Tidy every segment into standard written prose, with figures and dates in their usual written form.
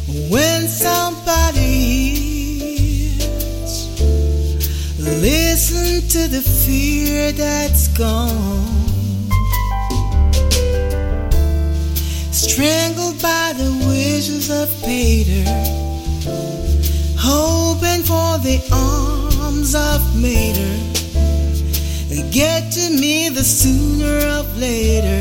When somebody hears, listen to the fear that's gone, strangled by the wishes of Peter, hoping for the arms of Mater. Get to me the sooner or later.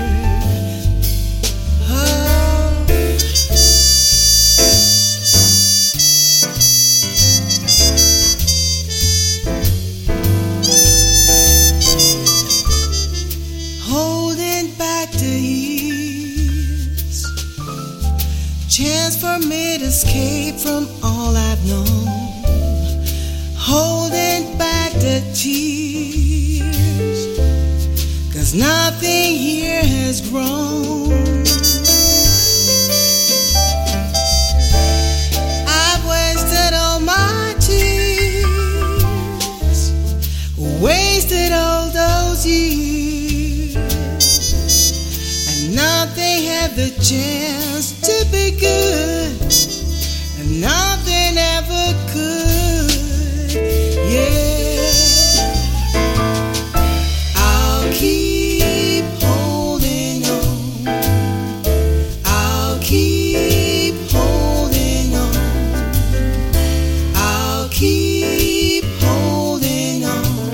Holding back the years, chance for me to escape from all I've known. Holding back the tears, 'cause nothing here has grown. I've wasted all my tears, wasted all those years, and nothing had the chance to be good, and nothing ever could. Yeah, I'll keep holding on. I'll keep holding on. I'll keep holding on.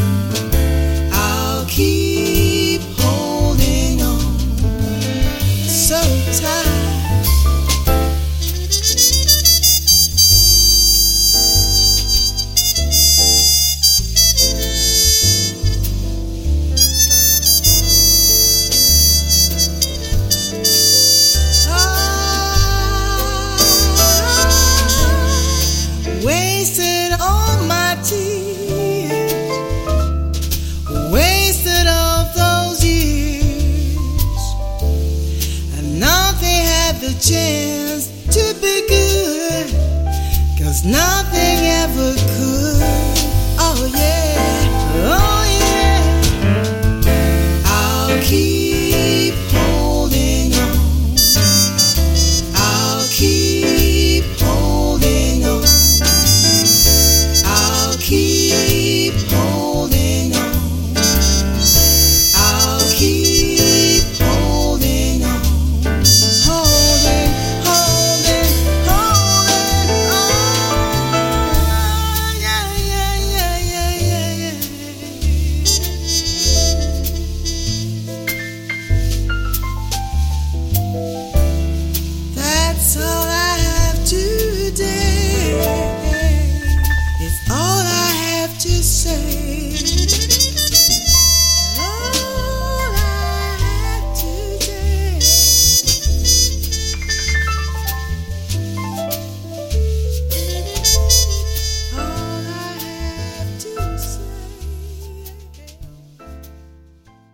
I'll keep holding on. So tight. Wasted all my tears, wasted all those years, and nothing had the chance to be good, 'cause nothing